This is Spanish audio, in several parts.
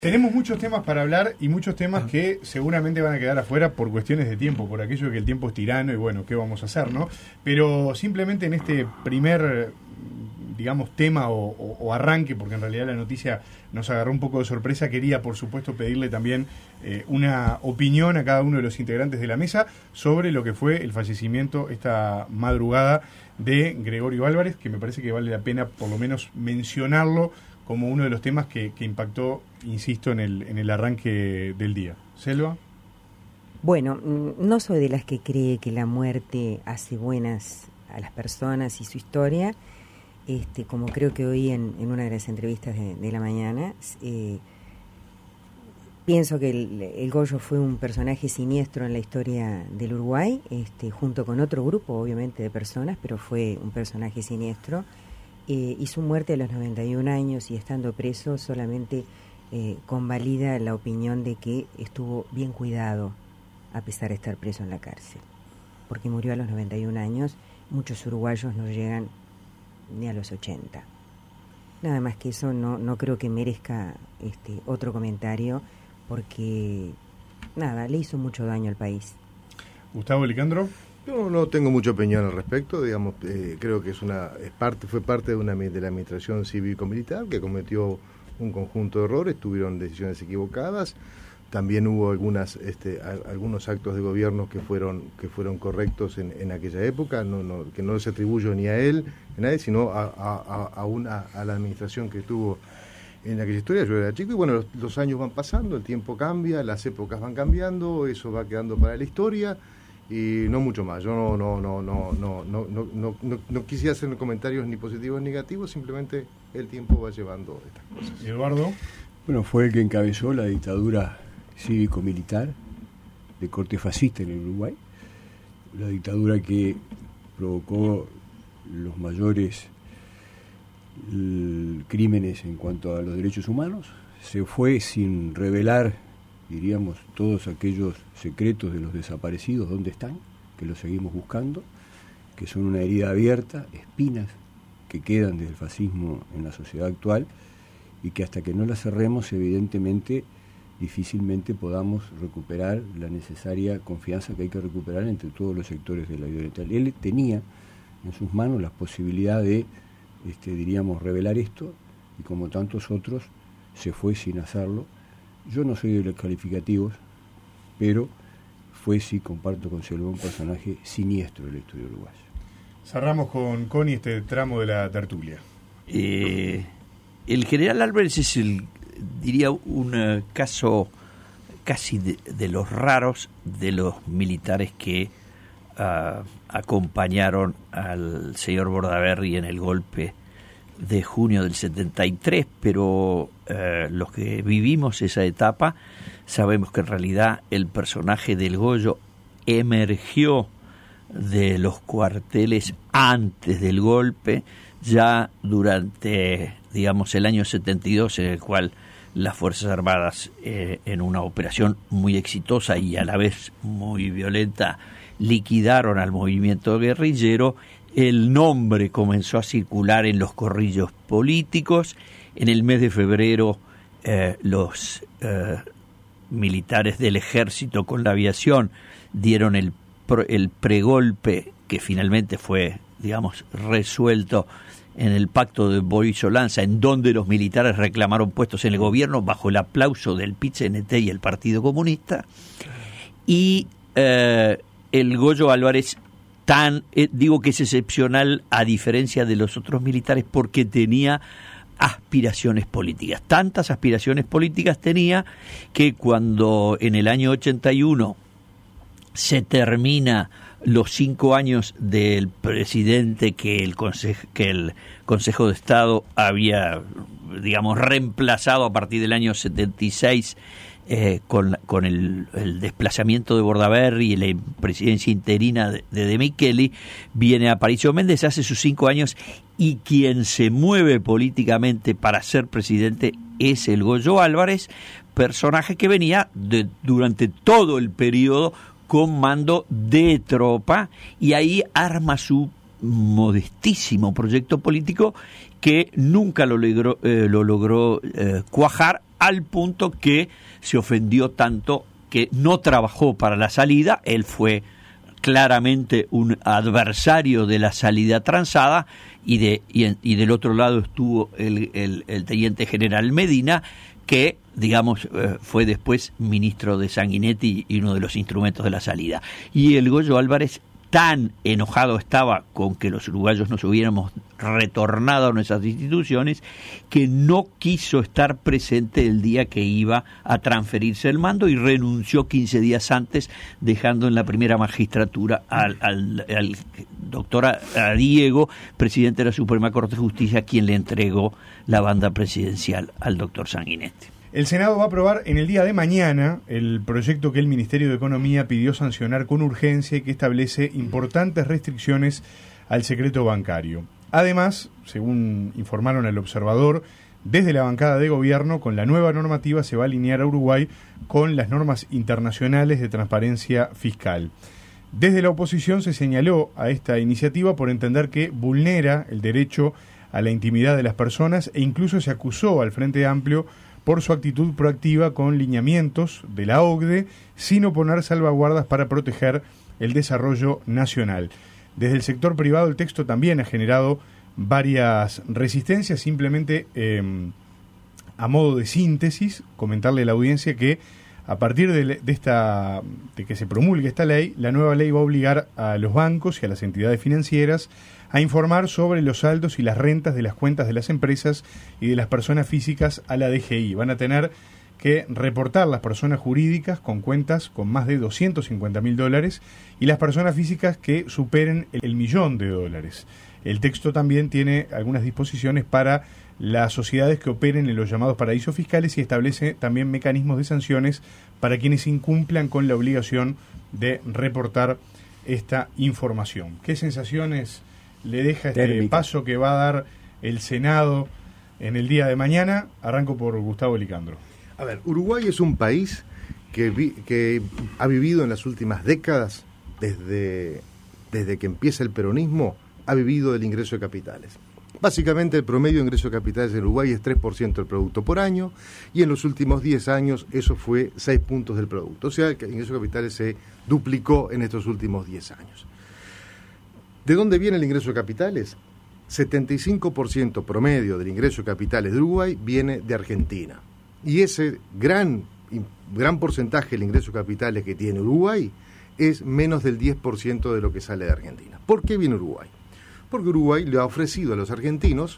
Tenemos muchos temas para hablar y muchos temas que seguramente van a quedar afuera por cuestiones de tiempo, por aquello de que el tiempo es tirano y bueno, ¿qué vamos a hacer, no? Pero simplemente en este primer, digamos, tema o arranque, porque en realidad la noticia nos agarró un poco de sorpresa, quería por supuesto pedirle también una opinión a cada uno de los integrantes de la mesa sobre lo que fue el fallecimiento esta madrugada de Gregorio Álvarez, que me parece que vale la pena por lo menos mencionarlo como uno de los temas que impactó, insisto, en el arranque del día. ¿Selva? Bueno, no soy de las que cree que la muerte hace buenas a las personas y su historia, como creo que oí en una de las entrevistas de la mañana. Pienso que el Goyo fue un personaje siniestro en la historia del Uruguay, junto con otro grupo, obviamente, de personas, pero fue un personaje siniestro. Y su muerte a los 91 años y estando preso solamente convalida la opinión de que estuvo bien cuidado a pesar de estar preso en la cárcel, porque murió a los 91 años. Muchos uruguayos no llegan ni a los 80. Nada más que eso, no creo que merezca otro comentario, porque nada, le hizo mucho daño al país. Gustavo Licandro. Yo no tengo mucha opinión al respecto, digamos, creo que fue parte de la administración cívico-militar que cometió un conjunto de errores, tuvieron decisiones equivocadas, también hubo algunos actos de gobierno que fueron correctos en aquella época, que no se atribuyo ni a él, ni a nadie, sino a la administración que estuvo en aquella historia. Yo era chico y bueno, los años van pasando, el tiempo cambia, las épocas van cambiando, eso va quedando para la historia. Y no mucho más. Yo no quisiera hacer comentarios ni positivos ni negativos, simplemente el tiempo va llevando estas cosas. Eduardo. Bueno, fue el que encabezó la dictadura cívico-militar de corte fascista en el Uruguay, la dictadura que provocó los mayores crímenes en cuanto a los derechos humanos. Se fue sin revelar, diríamos, todos aquellos secretos de los desaparecidos, ¿dónde están? Que los seguimos buscando, que son una herida abierta, espinas que quedan del fascismo en la sociedad actual y que hasta que no las cerremos, evidentemente, difícilmente podamos recuperar la necesaria confianza que hay que recuperar entre todos los sectores de la vida oriental. Él tenía en sus manos la posibilidad de, diríamos, revelar esto, y como tantos otros, se fue sin hacerlo. Yo no soy de los calificativos, pero fue, sí, comparto con Selva, un personaje siniestro de la historia uruguaya. Cerramos con Connie este tramo de la tertulia. El general Álvarez es diría, un caso casi de los raros de los militares que acompañaron al señor Bordaberry en el golpe de junio del 73, pero los que vivimos esa etapa sabemos que en realidad el personaje del Goyo emergió de los cuarteles antes del golpe, ya durante, digamos, el año 72, en el cual las Fuerzas Armadas, en una operación muy exitosa y a la vez muy violenta, liquidaron al movimiento guerrillero. El nombre comenzó a circular en los corrillos políticos. En el mes de febrero, los militares del ejército con la aviación dieron el pregolpe, que finalmente fue, digamos, resuelto en el pacto de Boris-Solanza, en donde los militares reclamaron puestos en el gobierno bajo el aplauso del PIT-CNT y el Partido Comunista. Y el Goyo Álvarez, digo que es excepcional a diferencia de los otros militares porque tenía aspiraciones políticas. Tantas aspiraciones políticas tenía que cuando en el año 81 se termina los 5 años del presidente que el Consejo de Estado había, digamos, reemplazado a partir del año 76 con el desplazamiento de Bordaberry y la presidencia interina de Micheli, viene Aparicio Méndez, hace sus 5 años, y quien se mueve políticamente para ser presidente es el Goyo Álvarez, personaje que venía durante todo el periodo con mando de tropa, y ahí arma su modestísimo proyecto político que nunca lo logró cuajar, al punto que se ofendió tanto que no trabajó para la salida. Él fue claramente un adversario de la salida transada, y del otro lado estuvo el teniente general Medina, que, digamos, fue después ministro de Sanguinetti y uno de los instrumentos de la salida. Y el Goyo Álvarez tan enojado estaba con que los uruguayos nos hubiéramos retornado a nuestras instituciones, que no quiso estar presente el día que iba a transferirse el mando, y renunció 15 días antes, dejando en la primera magistratura al doctor a Diego, presidente de la Suprema Corte de Justicia, quien le entregó la banda presidencial al doctor Sanguinetti. El Senado va a aprobar en el día de mañana el proyecto que el Ministerio de Economía pidió sancionar con urgencia y que establece importantes restricciones al secreto bancario. Además, según informaron al Observador, desde la bancada de gobierno, con la nueva normativa se va a alinear a Uruguay con las normas internacionales de transparencia fiscal. Desde la oposición se señaló a esta iniciativa por entender que vulnera el derecho a la intimidad de las personas, e incluso se acusó al Frente Amplio por su actitud proactiva con lineamientos de la OCDE, sin oponer salvaguardas para proteger el desarrollo nacional. Desde el sector privado el texto también ha generado varias resistencias. Simplemente a modo de síntesis, comentarle a la audiencia que a partir de que se promulgue esta ley, la nueva ley va a obligar a los bancos y a las entidades financieras a informar sobre los saldos y las rentas de las cuentas de las empresas y de las personas físicas a la DGI. Van a tener que reportar las personas jurídicas con cuentas con más de $250.000 y las personas físicas que superen el $1.000.000. El texto también tiene algunas disposiciones para las sociedades que operen en los llamados paraísos fiscales, y establece también mecanismos de sanciones para quienes incumplan con la obligación de reportar esta información. ¿Qué sensaciones le deja este paso que va a dar el Senado en el día de mañana? Arranco por Gustavo Licandro. A ver, Uruguay es un país que ha vivido en las últimas décadas, desde que empieza el peronismo, ha vivido del ingreso de capitales. Básicamente el promedio de ingreso de capitales en Uruguay es 3% del producto por año, y en los últimos 10 años eso fue 6 puntos del producto. O sea que el ingreso de capitales se duplicó en estos últimos 10 años. ¿De dónde viene el ingreso de capitales? 75% promedio del ingreso de capitales de Uruguay viene de Argentina. Y ese gran porcentaje del ingreso de capitales que tiene Uruguay es menos del 10% de lo que sale de Argentina. ¿Por qué viene Uruguay? Porque Uruguay le ha ofrecido a los argentinos,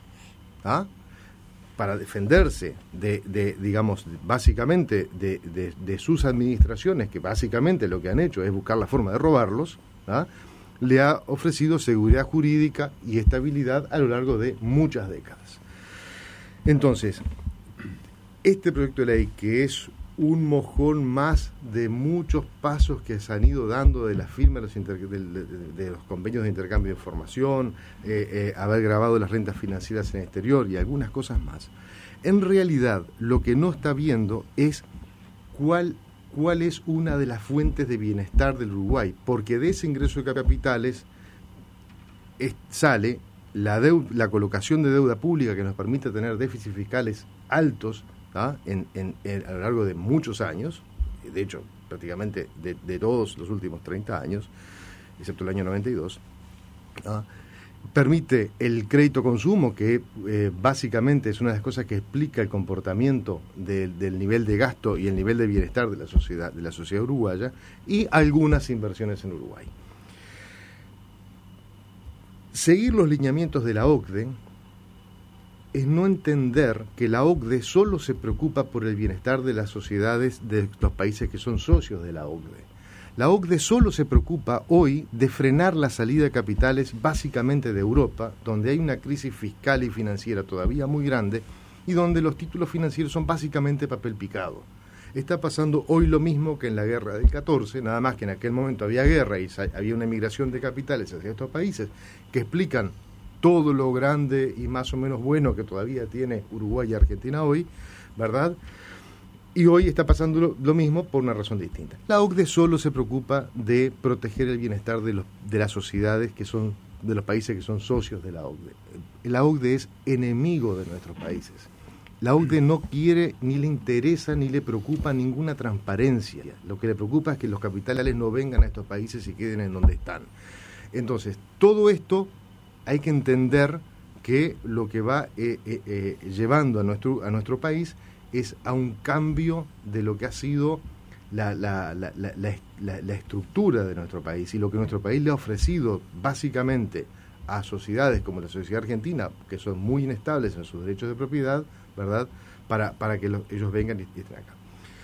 para defenderse digamos, básicamente de sus administraciones, que básicamente lo que han hecho es buscar la forma de robarlos, le ha ofrecido seguridad jurídica y estabilidad a lo largo de muchas décadas. Entonces, este proyecto de ley, que es un mojón más de muchos pasos que se han ido dando de la firma de los convenios de intercambio de información, haber grabado las rentas financieras en el exterior y algunas cosas más, en realidad lo que no está viendo es cuál es una de las fuentes de bienestar del Uruguay, porque de ese ingreso de capitales sale la colocación de deuda pública que nos permite tener déficits fiscales altos a lo largo de muchos años, de hecho prácticamente de todos los últimos 30 años, excepto el año 92, permite el crédito consumo, que básicamente es una de las cosas que explica el comportamiento del nivel de gasto y el nivel de bienestar de la sociedad uruguaya, y algunas inversiones en Uruguay. Seguir los lineamientos de la OCDE es no entender que la OCDE solo se preocupa por el bienestar de las sociedades de los países que son socios de la OCDE. La OCDE solo se preocupa hoy de frenar la salida de capitales básicamente de Europa, donde hay una crisis fiscal y financiera todavía muy grande y donde los títulos financieros son básicamente papel picado. Está pasando hoy lo mismo que en la guerra del 14, nada más que en aquel momento había guerra y había una emigración de capitales hacia estos países que explican todo lo grande y más o menos bueno que todavía tiene Uruguay y Argentina hoy, ¿verdad? Y hoy está pasando lo mismo por una razón distinta. La OCDE solo se preocupa de proteger el bienestar de las sociedades que son, de los países que son socios de la OCDE. La OCDE es enemigo de nuestros países. La OCDE no quiere, ni le interesa, ni le preocupa ninguna transparencia. Lo que le preocupa es que los capitales no vengan a estos países y queden en donde están. Entonces, todo esto hay que entender que lo que va llevando a nuestro país es a un cambio de lo que ha sido la estructura de nuestro país, y lo que nuestro país le ha ofrecido básicamente a sociedades como la sociedad argentina, que son muy inestables en sus derechos de propiedad, ¿verdad?, para que ellos vengan y estén acá.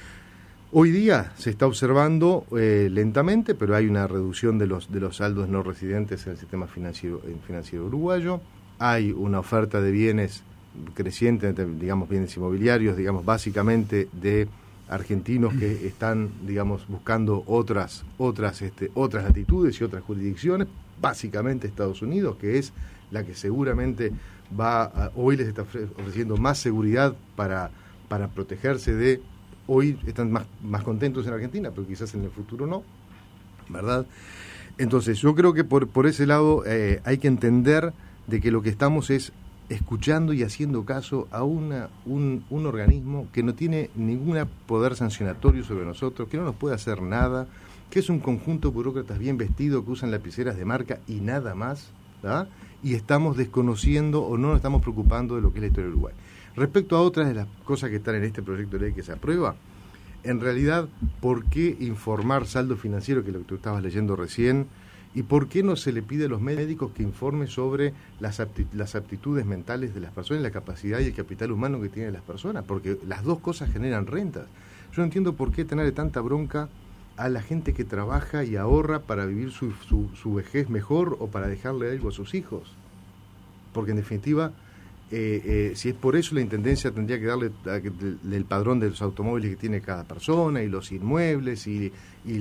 Hoy día se está observando lentamente, pero hay una reducción de los saldos no residentes en el sistema financiero uruguayo. Hay una oferta de bienes creciente, digamos, bienes inmobiliarios, digamos, básicamente de argentinos que están, digamos, buscando otras latitudes y otras jurisdicciones, básicamente Estados Unidos, que es la que seguramente hoy les está ofreciendo más seguridad para protegerse de. Hoy están más contentos en Argentina, pero quizás en el futuro no, ¿verdad? Entonces yo creo que por ese lado hay que entender de que lo que estamos es escuchando y haciendo caso a un organismo que no tiene ningún poder sancionatorio sobre nosotros, que no nos puede hacer nada, que es un conjunto de burócratas bien vestidos que usan lapiceras de marca y nada más, ¿verdad? Y estamos desconociendo o no nos estamos preocupando de lo que es la historia de Uruguay. Respecto a otras de las cosas que están en este proyecto de ley que se aprueba, en realidad, ¿por qué informar saldo financiero, que es lo que tú estabas leyendo recién? ¿Y por qué no se le pide a los médicos que informen sobre las aptitudes mentales de las personas, la capacidad y el capital humano que tienen las personas? Porque las dos cosas generan rentas. Yo no entiendo por qué tenerle tanta bronca a la gente que trabaja y ahorra para vivir su vejez mejor o para dejarle algo a sus hijos. Porque en definitiva, si es por eso, la Intendencia tendría que darle el padrón de los automóviles que tiene cada persona y los inmuebles y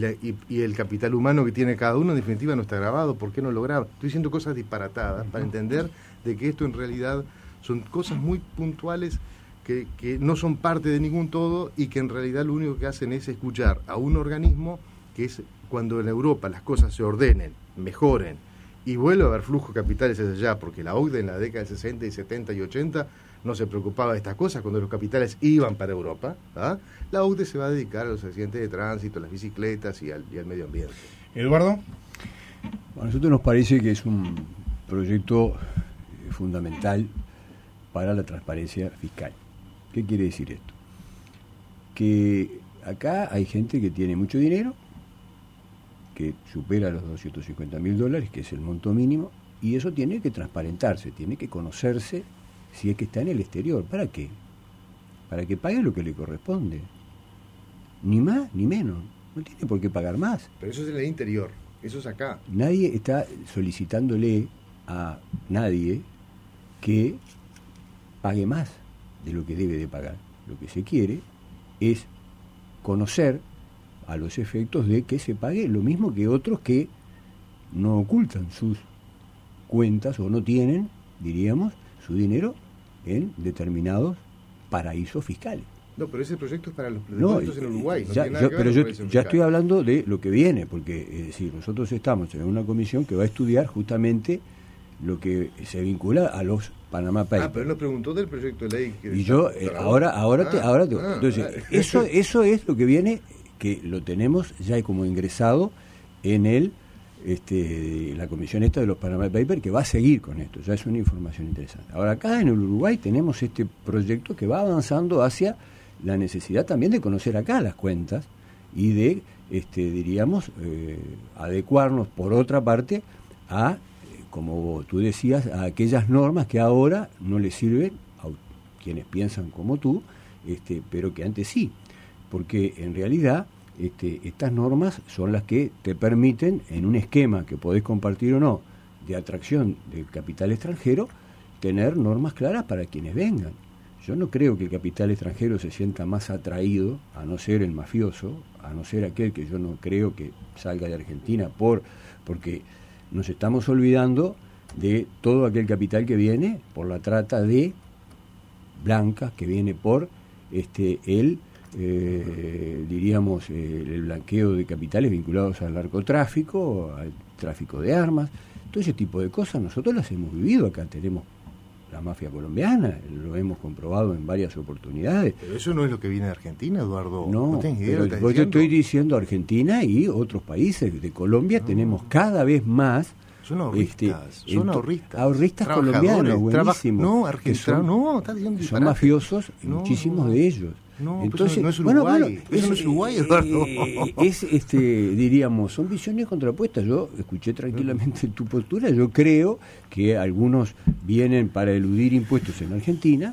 el capital humano que tiene cada uno. En definitiva no está grabado. ¿Por qué no lo graba? Estoy diciendo cosas disparatadas para entender de que esto en realidad son cosas muy puntuales que no son parte de ningún todo, y que en realidad lo único que hacen es escuchar a un organismo que es cuando en Europa las cosas se ordenen, mejoren y vuelve a haber flujo de capitales hacia allá, porque la OCDE en la década de 60 y 70 y 80 no se preocupaba de estas cosas cuando los capitales iban para Europa, ¿ah? La OCDE se va a dedicar a los accidentes de tránsito, a las bicicletas y al medio ambiente. Eduardo. A nosotros nos parece que es un proyecto fundamental para la transparencia fiscal. ¿Qué quiere decir esto? Que acá hay gente que tiene mucho dinero, que supera los $250.000, que es el monto mínimo, y eso tiene que transparentarse, tiene que conocerse si es que está en el exterior. ¿Para qué? Para que pague lo que le corresponde. Ni más ni menos. No tiene por qué pagar más. Pero eso es en el interior, eso es acá. Nadie está solicitándole a nadie que pague más de lo que debe de pagar. Lo que se quiere es conocer a los efectos de que se pague lo mismo que otros que no ocultan sus cuentas o no tienen, diríamos, su dinero en determinados paraísos fiscales. No, pero ese proyecto es para los depósitos en Uruguay. Pero yo ya estoy hablando de lo que viene, porque es decir, nosotros estamos en una comisión que va a estudiar justamente lo que se vincula a los Panama Papers. Pero él nos preguntó del proyecto de ley. Y yo entonces eso es lo que viene, que lo tenemos ya como ingresado en la comisión esta de los Panama Papers, que va a seguir con esto. Ya es una información interesante. Ahora, acá en el Uruguay tenemos este proyecto que va avanzando hacia la necesidad también de conocer acá las cuentas y de, diríamos, adecuarnos por otra parte a, como tú decías, a aquellas normas que ahora no les sirven a quienes piensan como tú, pero que antes sí, porque en realidad estas normas son las que te permiten, en un esquema que podés compartir o no, de atracción del capital extranjero, tener normas claras para quienes vengan. Yo no creo que el capital extranjero se sienta más atraído, a no ser el mafioso, a no ser aquel que yo no creo que salga de Argentina, porque nos estamos olvidando de todo aquel capital que viene por la trata de blancas, que viene por diríamos el blanqueo de capitales vinculados al narcotráfico, al tráfico de armas. Todo ese tipo de cosas nosotros las hemos vivido acá. Tenemos la mafia colombiana, lo hemos comprobado en varias oportunidades. Pero eso no es lo que viene de Argentina, Eduardo. No, tenés idea de lo que yo estás te estoy diciendo Argentina y otros países. De Colombia tenemos cada vez más. Son ahorristas colombianos, buenísimos. No, argentinos, estás diciendo son mafiosos, muchísimos de ellos. No, entonces no es Uruguay. Eso no es Uruguay, Eduardo. Diríamos, son visiones contrapuestas. Yo escuché tranquilamente tu postura. Yo creo que algunos vienen para eludir impuestos en Argentina,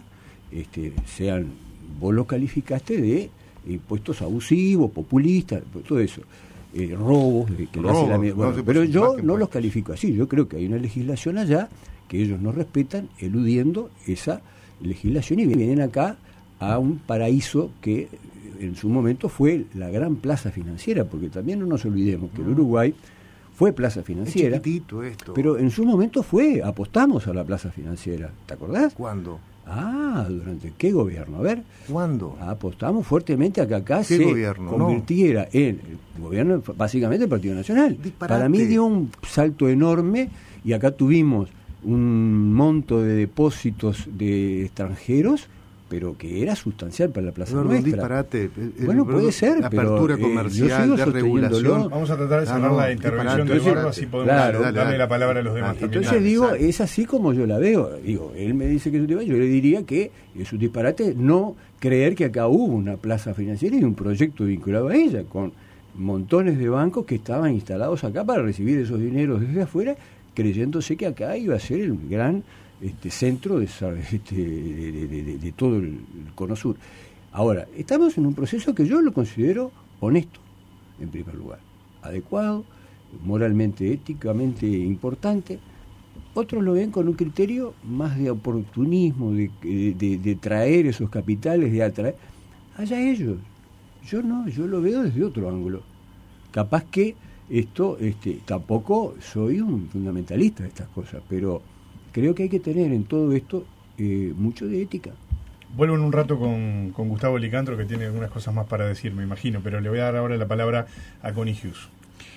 vos los calificaste de impuestos abusivos, populistas, todo eso. Robos, que le hace la pero yo no los califico así. Yo creo que hay una legislación allá que ellos no respetan, eludiendo esa legislación, y vienen acá a un paraíso que en su momento fue la gran plaza financiera, porque también no nos olvidemos que el Uruguay fue plaza financiera. Es chiquitito esto. Pero en su momento apostamos a la plaza financiera. ¿Te acordás? ¿Cuándo? ¿Durante qué gobierno? A ver. ¿Cuándo? Apostamos fuertemente a que acá se convirtiera en el gobierno, básicamente el Partido Nacional. Disparate. Para mí dio un salto enorme, y acá tuvimos un monto de depósitos de extranjeros, pero que era sustancial para la plaza nuestra. Disparate. Bueno, puede ser, la apertura comercial, de regulación. Vamos a tratar de cerrar la intervención de Eduardo, así podemos darle la palabra a los demás. Entonces es así como yo la veo. Él me dice que es un disparate, yo le diría que es un disparate no creer que acá hubo una plaza financiera y un proyecto vinculado a ella, con montones de bancos que estaban instalados acá para recibir esos dineros desde afuera, creyéndose que acá iba a ser el gran centro de todo el Cono Sur. Ahora, estamos en un proceso que yo lo considero honesto, en primer lugar, adecuado, moralmente, éticamente importante. Otros lo ven con un criterio más de oportunismo, de traer esos capitales, de atraer. Allá ellos. Yo no, yo lo veo desde otro ángulo. Capaz que tampoco soy un fundamentalista de estas cosas, pero creo que hay que tener en todo esto mucho de ética. Vuelvo en un rato con Gustavo Licantro, que tiene algunas cosas más para decir, me imagino, pero le voy a dar ahora la palabra a Connie Hughes.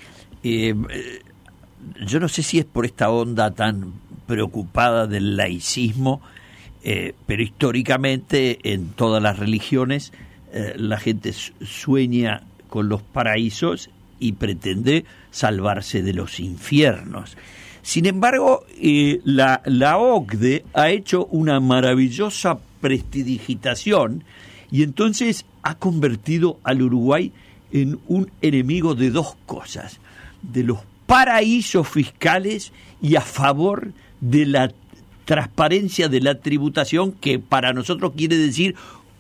Yo no sé si es por esta onda tan preocupada del laicismo, pero históricamente en todas las religiones la gente sueña con los paraísos y pretende salvarse de los infiernos. Sin embargo, la OCDE ha hecho una maravillosa prestidigitación, y entonces ha convertido al Uruguay en un enemigo de dos cosas: de los paraísos fiscales y a favor de la transparencia de la tributación, que para nosotros quiere decir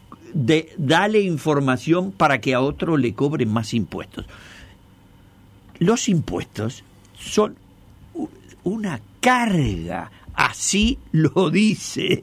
dale información para que a otro le cobren más impuestos. Los impuestos son una carga, así lo dice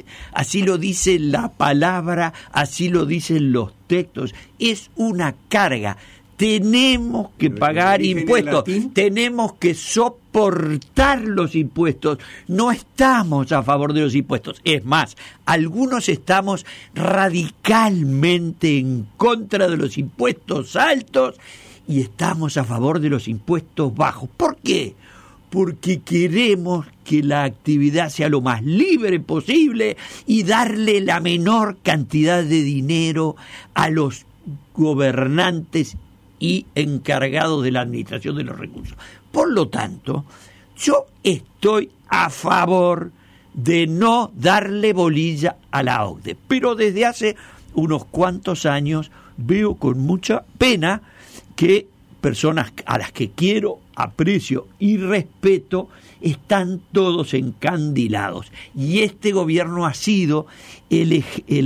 la palabra, así lo dicen los textos, es una carga. Tenemos que pagar impuestos, tenemos que soportar los impuestos, no estamos a favor de los impuestos. Es más, algunos estamos radicalmente en contra de los impuestos altos y estamos a favor de los impuestos bajos. ¿Por qué? Porque queremos que la actividad sea lo más libre posible y darle la menor cantidad de dinero a los gobernantes y encargados de la administración de los recursos. Por lo tanto, yo estoy a favor de no darle bolilla a la OCDE, pero desde hace unos cuantos años veo con mucha pena que personas a las que quiero, aprecio y respeto están todos encandilados, y este gobierno ha sido el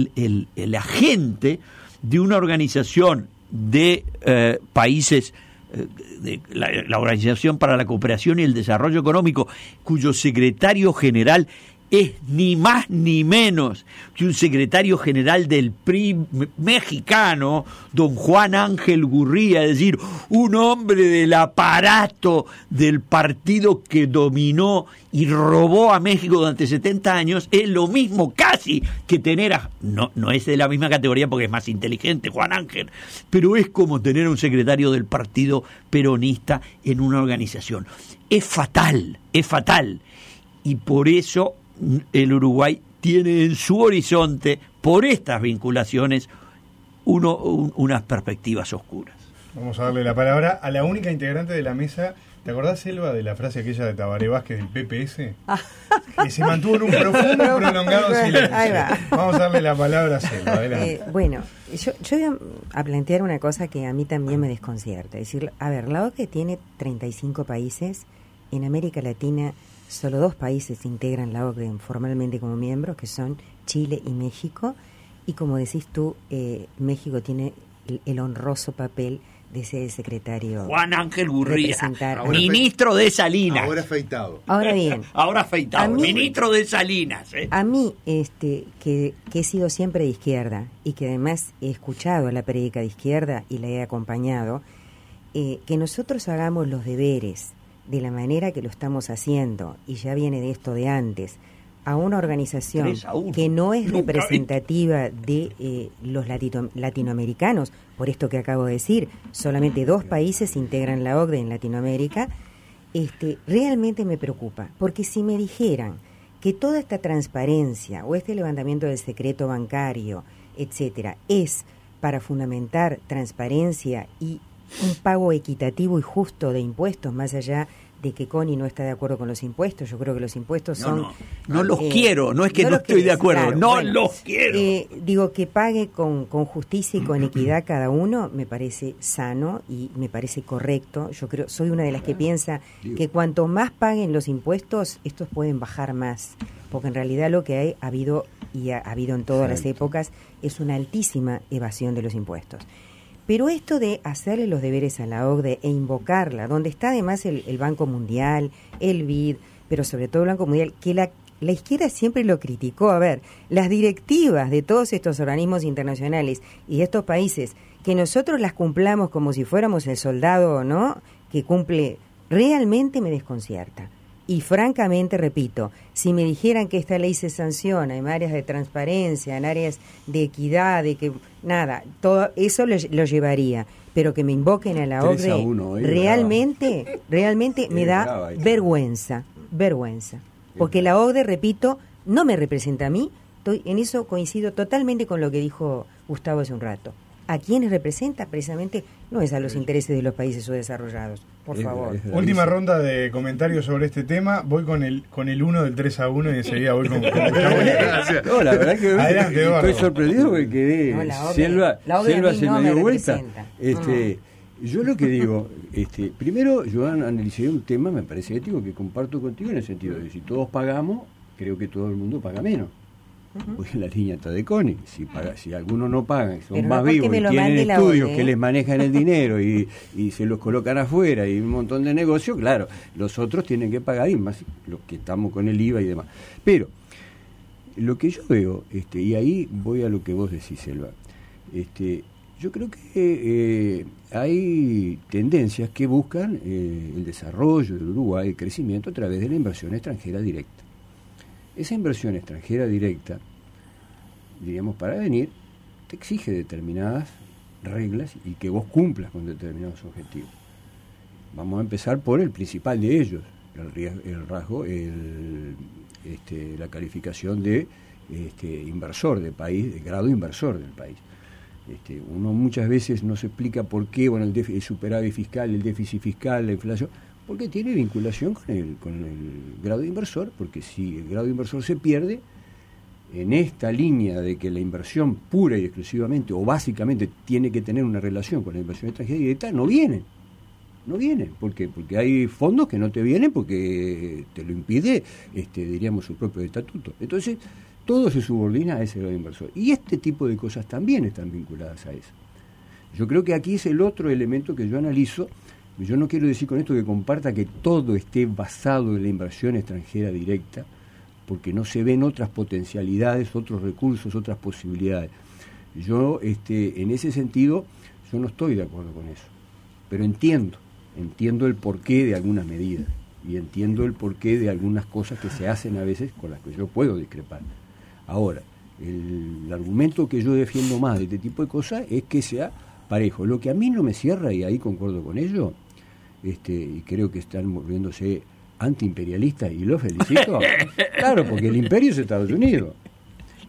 agente de una organización de países, de la Organización para la Cooperación y el Desarrollo Económico, cuyo secretario general es ni más ni menos que un secretario general del PRI mexicano, don Juan Ángel Gurría, es decir, un hombre del aparato del partido que dominó y robó a México durante 70 años. Es lo mismo casi que tener no es de la misma categoría porque es más inteligente Juan Ángel, pero es como tener a un secretario del partido peronista en una organización. Es fatal, y por eso el Uruguay tiene en su horizonte, por estas vinculaciones, unas perspectivas oscuras. Vamos a darle la palabra a la única integrante de la mesa. ¿Te acordás, Selva, de la frase aquella de Tabaré Vázquez del PPS? Que se mantuvo en un profundo y prolongado silencio. Ahí va. Vamos a darle la palabra a Selva. Adelante. Bueno, yo voy a plantear una cosa que a mí también me desconcierta. Es decir, a ver, la OCDE tiene 35 países. En América Latina solo 2 países integran la OCDE formalmente como miembros, que son Chile y México. Y como decís tú, México tiene el honroso papel de ser secretario Juan Ángel Gurría, ministro de Salinas. Ahora afeitado. Ahora bien. Ahora afeitado, ministro de Salinas. A mí, que he sido siempre de izquierda y que además he escuchado la prédica de izquierda y la he acompañado, que nosotros hagamos los deberes de la manera que lo estamos haciendo, y ya viene de esto de antes, a una organización que no es representativa de los latinoamericanos, por esto que acabo de decir, solamente 2 países integran la OCDE en Latinoamérica, realmente me preocupa, porque si me dijeran que toda esta transparencia o este levantamiento del secreto bancario, etcétera, es para fundamentar transparencia y un pago equitativo y justo de impuestos, más allá de que Connie no está de acuerdo con los impuestos. Yo creo que los impuestos son... No los quiero, no es que no estoy de acuerdo, claro, no bueno, los quiero. Digo, que pague con justicia y con equidad cada uno, me parece sano y me parece correcto. Yo creo, soy una de las que piensa que cuanto más paguen los impuestos, estos pueden bajar más, porque en realidad lo que ha habido en todas las épocas es una altísima evasión de los impuestos. Pero esto de hacerle los deberes a la OCDE e invocarla, donde está además el Banco Mundial, el BID, pero sobre todo el Banco Mundial, que la izquierda siempre lo criticó. A ver, las directivas de todos estos organismos internacionales y de estos países, que nosotros las cumplamos como si fuéramos el soldado, ¿no?, que cumple, realmente me desconcierta. Y francamente, repito, si me dijeran que esta ley se sanciona en áreas de transparencia, en áreas de equidad, de que nada, todo eso lo llevaría, pero que me invoquen a la OCDE, realmente me da vergüenza, porque la OCDE, repito, no me representa a mí. En eso coincido totalmente con lo que dijo Gustavo hace un rato. ¿A quiénes representa? Precisamente no es a los intereses de los países subdesarrollados. Por favor. Última ronda de comentarios sobre este tema. Voy con el 1 del 3-1 y enseguida voy con Gustavo. No, la verdad que adelante, estoy sorprendido porque quedé. Selva se me dio vuelta. Yo lo que digo, primero yo analicé un tema, me parece ético, que comparto contigo en el sentido de que si todos pagamos, creo que todo el mundo paga menos. Porque la línea está de Connie. Si algunos no pagan, son más vivos y tienen estudios que les manejan el dinero y se los colocan afuera y un montón de negocios, claro, los otros tienen que pagar, y más los que estamos con el IVA y demás. Pero lo que yo veo, y ahí voy a lo que vos decís, Selva, yo creo que hay tendencias que buscan el desarrollo del Uruguay, el crecimiento a través de la inversión extranjera directa. Esa inversión extranjera directa, diríamos, para venir, te exige determinadas reglas y que vos cumplas con determinados objetivos. Vamos a empezar por el principal de ellos, la calificación de inversor del país, de grado inversor del país. Uno muchas veces no se explica por qué, el superávit fiscal, el déficit fiscal, la inflación, porque tiene vinculación con el grado de inversor, porque si el grado de inversor se pierde, en esta línea de que la inversión pura y exclusivamente o básicamente tiene que tener una relación con la inversión extranjera directa, no vienen, porque hay fondos que no te vienen porque te lo impide, diríamos, su propio estatuto. Entonces, todo se subordina a ese grado de inversor. Y este tipo de cosas también están vinculadas a eso. Yo creo que aquí es el otro elemento que yo analizo. Yo no quiero decir con esto que comparta que todo esté basado en la inversión extranjera directa, porque no se ven otras potencialidades, otros recursos, otras posibilidades. Yo, en ese sentido, yo no estoy de acuerdo con eso. Pero entiendo el porqué de algunas medidas y entiendo el porqué de algunas cosas que se hacen a veces con las que yo puedo discrepar. Ahora, el argumento que yo defiendo más de este tipo de cosas es que sea parejo. Lo que a mí no me cierra, y ahí concuerdo con ello, y creo que están volviéndose antiimperialistas, y lo felicito. Claro, porque el imperio es Estados Unidos.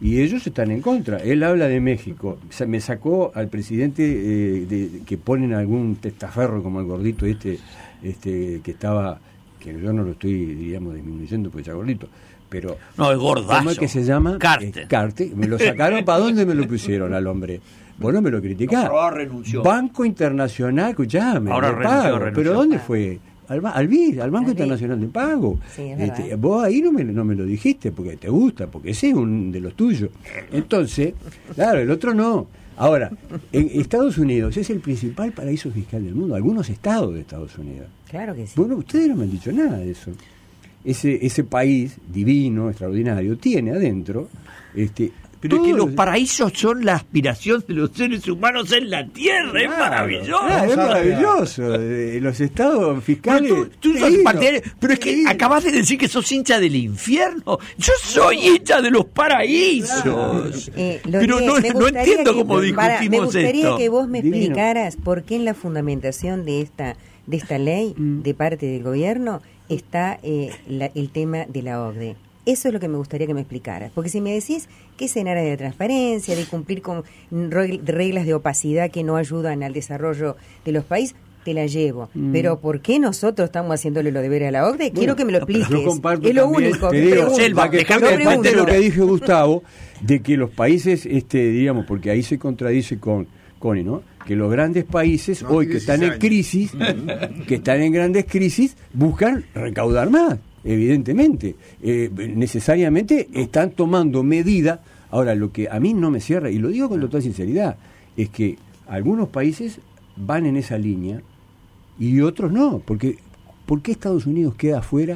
y ellos están en contra. Él habla de México, me sacó al presidente que ponen algún testaferro como el gordito que estaba, que yo no lo estoy, diríamos, disminuyendo porque está gordito, pero no, es gordazo. ¿cómo es que se llama? Carte. Me lo sacaron, ¿para dónde me lo pusieron al hombre? Vos no me lo criticás. No, ahora renunció. Banco Internacional, escuchame, ahora renunció. ¿Pero dónde fue? Al Banco Internacional de Pago. Sí, vos ahí no me lo dijiste porque te gusta, porque ese es un de los tuyos. Entonces, claro, el otro no. Ahora, en Estados Unidos es el principal paraíso fiscal del mundo, algunos estados de Estados Unidos. Claro que sí. Bueno, ustedes no me han dicho nada de eso. Ese país divino, extraordinario, tiene adentro... Pero es que los paraísos son la aspiración de los seres humanos en la tierra, es maravilloso. Es maravilloso. Los estados fiscales. Pero tú sos partidario, pero es que acabas de decir que sos hincha del infierno. Yo soy hincha de los paraísos. Pero no entiendo cómo discutimos esto. Me gustaría que vos me explicaras por qué en la fundamentación de esta ley de parte del gobierno está el tema de la OCDE. Eso es lo que me gustaría que me explicaras. Porque si me decís que es en área de transparencia, de cumplir con reglas de opacidad que no ayudan al desarrollo de los países, te la llevo. Pero ¿por qué nosotros estamos haciéndole los deberes a la OCDE? Quiero que me lo expliques. Yo comparto es lo también, único te que digo, pregunto. Selva, que lo que dijo Gustavo, de que los países, digamos, porque ahí se contradice con Connie, ¿no? Que los grandes países hoy que están en crisis, que están en grandes crisis, buscan recaudar más. Evidentemente, necesariamente están tomando medidas. Ahora, lo que a mí no me cierra, y lo digo con total sinceridad, es que algunos países van en esa línea y otros no, porque ¿por qué Estados Unidos queda afuera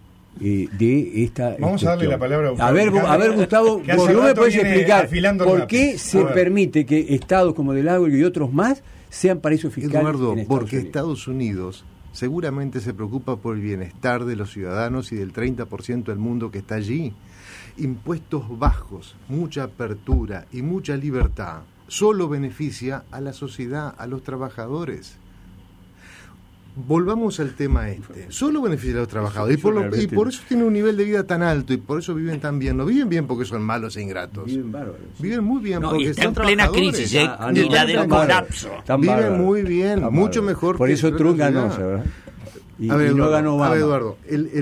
de esta Vamos a darle la palabra a Gustavo. A ver, Gustavo, ¿por no me puedes explicar por qué se ver. permite que estados como Delaware y otros más sean paraísos fiscales? Eduardo, en porque Estados Unidos seguramente se preocupa por el bienestar de los ciudadanos y del 30% del mundo que está allí. Impuestos bajos, mucha apertura y mucha libertad solo beneficia a la sociedad, a los trabajadores. Volvamos al tema solo beneficia a los trabajadores y por eso tienen un nivel de vida tan alto y por eso viven tan bien. No viven bien porque son malos e ingratos. Viven bárbaros. Viven muy bien porque y está son en plena crisis, ni la del colapso. Viven muy bien, mucho mejor. Por eso Trump ganó, ¿verdad? Y no ganó Obama. A ver, Eduardo,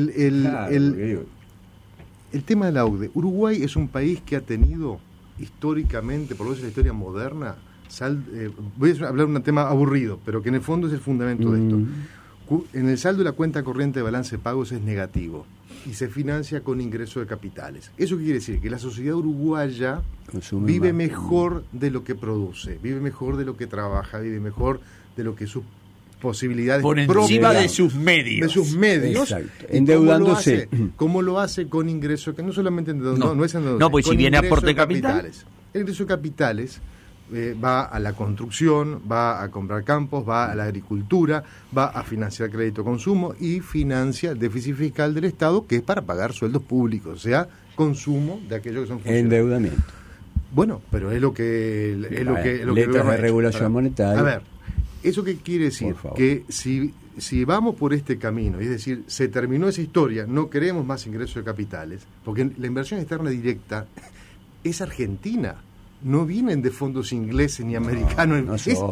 el tema de la OCDE. Uruguay es un país que ha tenido históricamente, por lo menos en la historia moderna, voy a hablar de un tema aburrido, pero que en el fondo es el fundamento de esto. En el saldo de la cuenta corriente de balance de pagos es negativo y se financia con ingreso de capitales. ¿Eso qué quiere decir? Que la sociedad uruguaya vive mejor de lo que produce, vive mejor de lo que trabaja, vive mejor de lo que sus posibilidades por encima de sus medios. De sus medios. Exacto. Endeudándose. ¿Cómo lo hace con ingreso? Que no solamente no es endeudándose. No, pues si viene aporte de capitales. El ingreso de capitales va a la construcción, va a comprar campos, va a la agricultura, va a financiar crédito consumo y financia el déficit fiscal del Estado, que es para pagar sueldos públicos, o sea, consumo de aquellos que son funcionarios. Endeudamiento. Bueno, pero es lo que letras de regulación monetaria. A ver, ¿eso qué quiere decir? Que si vamos por este camino, es decir, se terminó esa historia, no queremos más ingresos de capitales, porque la inversión externa directa es argentina. No vienen de fondos ingleses ni americanos, es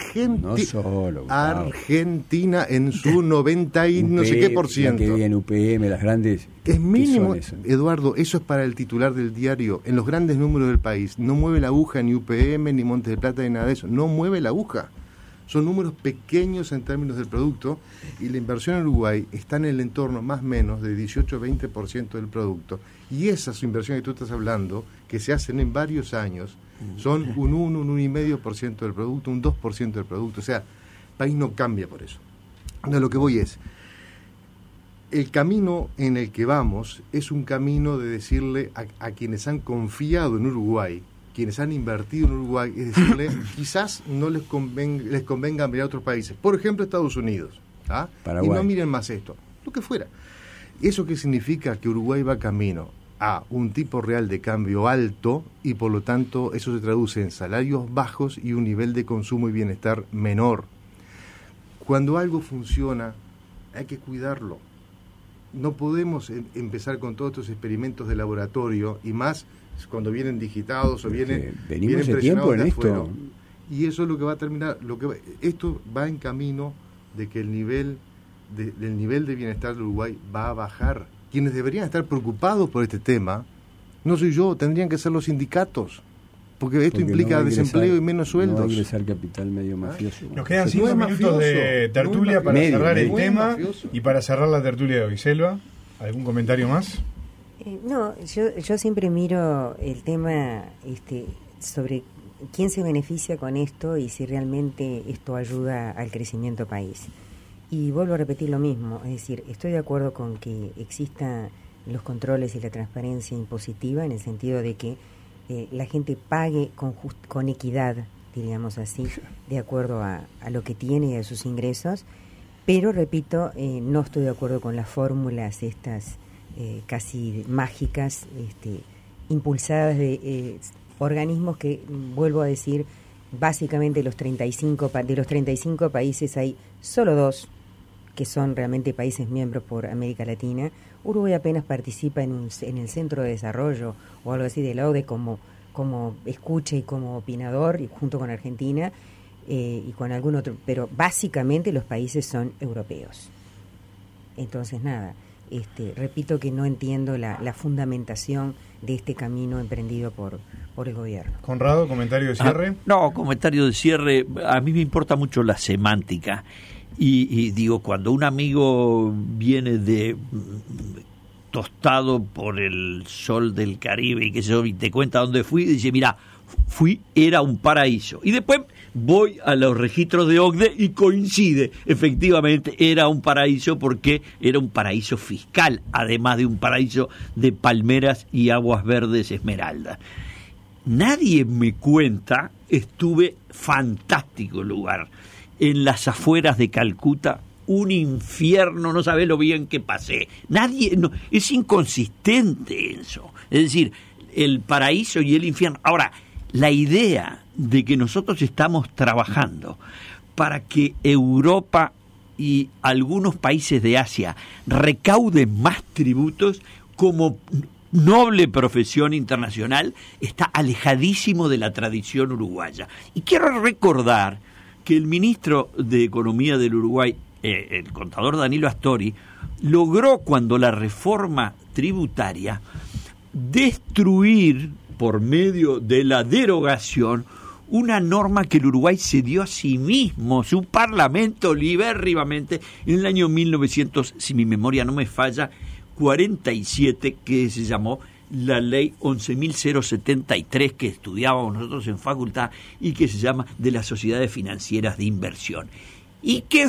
Argentina en su 90 y no sé qué por ciento. Que viene UPM, las grandes. Es mínimo, Eduardo, eso es para el titular del diario. En los grandes números del país no mueve la aguja ni UPM, ni Montes de Plata, ni nada de eso. No mueve la aguja. Son números pequeños en términos del producto y la inversión en Uruguay está en el entorno más o menos de 18-20% del producto. Y esas inversiones que tú estás hablando, que se hacen en varios años, son un 1,5% del producto, un 2% del producto. O sea, el país no cambia por eso. Entonces, lo que voy es, el camino en el que vamos es un camino de decirle a quienes han confiado en Uruguay, quienes han invertido en Uruguay, es decirle, quizás no les convenga mirar a otros países, por ejemplo Estados Unidos, y no miren más esto, lo que fuera. ¿Eso qué significa? Que Uruguay va camino a un tipo real de cambio alto y por lo tanto eso se traduce en salarios bajos y un nivel de consumo y bienestar menor. Cuando algo funciona, hay que cuidarlo. No podemos empezar con todos estos experimentos de laboratorio y más cuando vienen digitados o vienen venimos de tiempo en esto. Y eso es lo que va a terminar, esto va en camino de que el nivel de bienestar de Uruguay va a bajar. Quienes deberían estar preocupados por este tema, no soy yo, tendrían que ser los sindicatos. Porque esto implica desempleo y menos sueldos. No va a ingresar capital medio mafioso. Nos quedan 5 minutos de tertulia para cerrar el tema y para cerrar la tertulia de hoy. Selva, ¿algún comentario más? No, yo siempre miro el tema sobre quién se beneficia con esto y si realmente esto ayuda al crecimiento país. Y vuelvo a repetir lo mismo, es decir, estoy de acuerdo con que existan los controles y la transparencia impositiva en el sentido de que la gente pague con equidad, diríamos así, de acuerdo a lo que tiene y a sus ingresos, pero repito, no estoy de acuerdo con las fórmulas estas casi mágicas, impulsadas de organismos que, vuelvo a decir, básicamente de los 35 países hay solo 2 que son realmente países miembros por América Latina. Uruguay apenas participa en el Centro de Desarrollo o algo así de la ODE como escucha y como opinador, y junto con Argentina y con algún otro, pero básicamente los países son europeos. Entonces, nada, repito que no entiendo la fundamentación de este camino emprendido por el gobierno. Conrado, comentario de cierre. No, comentario de cierre. A mí me importa mucho la semántica. Y digo, cuando un amigo viene tostado por el sol del Caribe y te cuenta dónde fui, dice, mira, era un paraíso. Y después voy a los registros de OCDE y coincide, efectivamente, era un paraíso porque era un paraíso fiscal, además de un paraíso de palmeras y aguas verdes esmeralda. Nadie me cuenta, estuve fantástico el lugar. En las afueras de Calcuta, un infierno, no sabés lo bien que pasé. Es inconsistente eso. Es decir, el paraíso y el infierno. Ahora, la idea de que nosotros estamos trabajando para que Europa y algunos países de Asia recauden más tributos como noble profesión internacional está alejadísimo de la tradición uruguaya. Y quiero recordar que el ministro de Economía del Uruguay, el contador Danilo Astori, logró, cuando la reforma tributaria, destruir por medio de la derogación una norma que el Uruguay se dio a sí mismo, su parlamento libérrimamente, en el año 1900, si mi memoria no me falla, 47, que se llamó la ley 11.073 que estudiábamos nosotros en facultad y que se llama de las sociedades financieras de inversión. ¿Y qué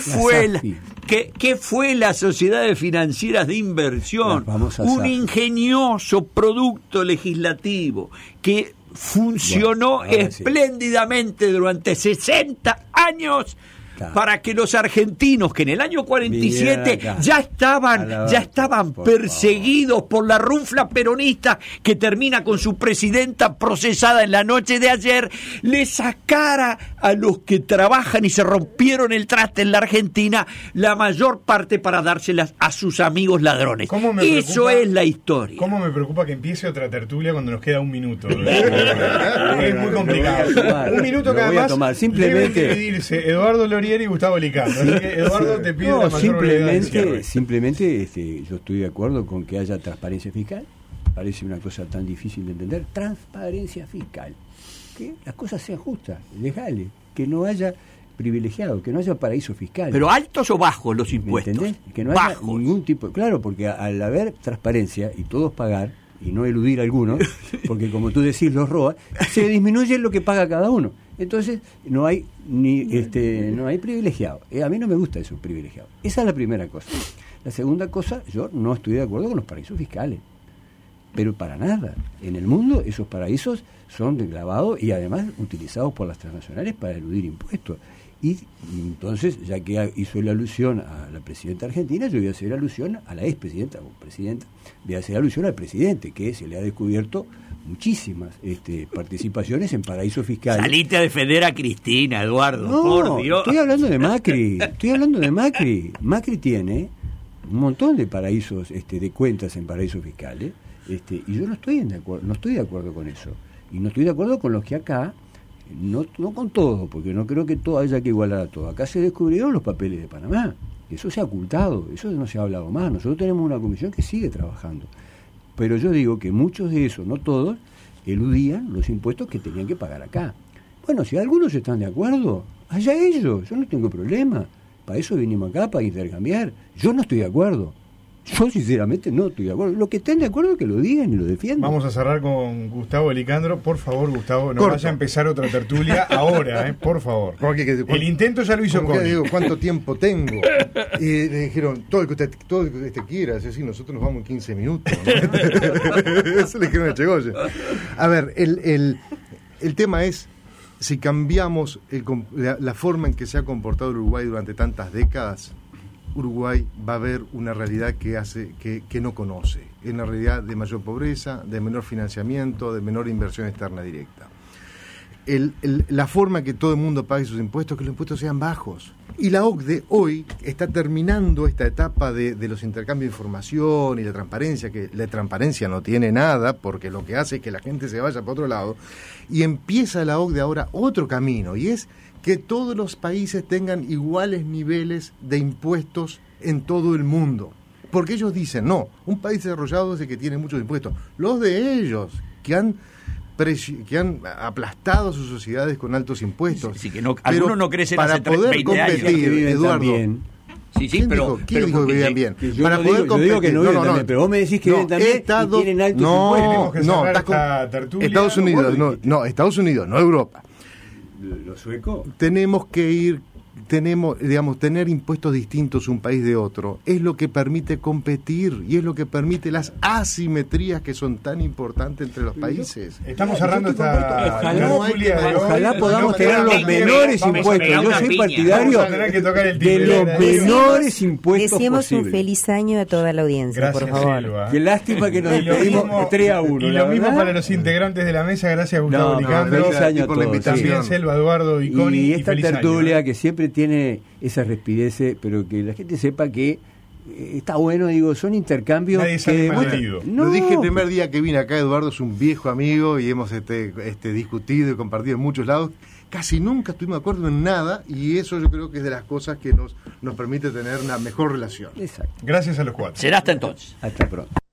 fue las sociedades financieras de inversión? Un ingenioso producto legislativo que funcionó espléndidamente durante 60 años para que los argentinos, que en el año 47 ya estaban perseguidos por la runfla peronista que termina con su presidenta procesada en la noche de ayer, le sacara a los que trabajan y se rompieron el traste en la Argentina la mayor parte para dárselas a sus amigos ladrones. Eso es la historia. ¿Cómo me preocupa que empiece otra tertulia cuando nos queda un minuto? Es muy complicado. Un minuto que además deben dividirse Eduardo Lorieri y Gustavo Licano. Así que, Eduardo, te pido la mayor brevedad. Simplemente yo estoy de acuerdo con que haya transparencia fiscal. Parece una cosa tan difícil de entender. Transparencia fiscal. Que las cosas sean justas, legales, que no haya privilegiados, que no haya paraísos fiscales. ¿Pero altos o bajos los impuestos? ¿Entendés? Que no haya ningún tipo. Claro, porque al haber transparencia y todos pagar y no eludir a algunos, porque como tú decís, los roba, se disminuye lo que paga cada uno. Entonces no hay no hay privilegiado. A mí no me gusta eso, privilegiado. Esa es la primera cosa. La segunda cosa, yo no estoy de acuerdo con los paraísos fiscales, pero para nada. En el mundo esos paraísos son desgravados y además utilizados por las transnacionales para eludir impuestos. Y entonces, ya que hizo la alusión a la presidenta argentina, yo voy a hacer alusión a la expresidenta o presidenta, voy a hacer alusión al presidente, que se le ha descubierto muchísimas participaciones en paraísos fiscales. Salite a defender a Cristina, Eduardo, no, por Dios. Estoy hablando de Macri. Macri tiene un montón de paraísos, de cuentas en paraísos fiscales, Y yo no estoy de acuerdo con eso. Y no estoy de acuerdo con los que acá, no con todo, porque no creo que todo haya que igualar a todo. Acá se descubrieron los papeles de Panamá. Eso se ha ocultado, eso no se ha hablado más. Nosotros tenemos una comisión que sigue trabajando. Pero yo digo que muchos de esos, no todos, eludían los impuestos que tenían que pagar acá. Bueno, si algunos están de acuerdo, allá ellos, yo no tengo problema. Para eso vinimos acá, para intercambiar. Yo no estoy de acuerdo. Yo sinceramente no estoy de acuerdo. Los que estén de acuerdo que lo digan y lo defiendan. Vamos a cerrar con Gustavo Licandro. Por favor, Gustavo, no vaya a empezar otra tertulia ahora, por favor. El intento ya lo hizo Connie. Digo, ¿cuánto tiempo tengo? Y le dijeron, todo lo que usted quiera. Es decir, nosotros nos vamos en 15 minutos, ¿no? Eso le dijeron a Chegoye. A ver, el tema es, si cambiamos la forma en que se ha comportado el Uruguay durante tantas décadas, Uruguay va a ver una realidad que no conoce, es una realidad de mayor pobreza, de menor financiamiento, de menor inversión externa directa. La forma que todo el mundo pague sus impuestos, que los impuestos sean bajos. Y la OCDE hoy está terminando esta etapa de los intercambios de información y la transparencia, que la transparencia no tiene nada, porque lo que hace es que la gente se vaya para otro lado, y empieza la OCDE ahora otro camino, y es que todos los países tengan iguales niveles de impuestos en todo el mundo. Porque ellos dicen, no, un país desarrollado es el que tiene muchos impuestos. Los de ellos, que han aplastado sus sociedades con altos impuestos. Sí, que algunos no crecen para hace poder 20 competir, años. Eduardo. Sí, pero ¿quién dijo que vivían bien? Para poder competir. Yo digo que no viven también, pero vos me decís que viven también y tienen altos impuestos. Estados Unidos, Estados Unidos, no Europa. ¿Los suecos? Tenemos que tener impuestos distintos un país de otro. Es lo que permite competir y es lo que permite las asimetrías que son tan importantes entre los países. Estamos cerrando esta... Ojalá podamos tener los menores impuestos. Yo soy partidario de los menores impuestos Deseemos posibles. Un feliz año a toda la audiencia, gracias, por favor. Silva. Qué lástima que nos despedimos 3-1. Y lo mismo para los integrantes de la mesa. Gracias, Gustavo Licandro. Feliz año por la invitación. También Selva, Eduardo y Connie. Y esta tertulia año, que siempre tiene esa respidez, pero que la gente sepa que está bueno, son intercambios. Nadie sabe maldito. Lo dije el primer día que vine acá. Eduardo es un viejo amigo y hemos discutido y compartido en muchos lados. Casi nunca estuvimos de acuerdo en nada, y eso yo creo que es de las cosas que nos permite tener una mejor relación. Exacto. Gracias a los cuatro. Será hasta entonces. Hasta pronto.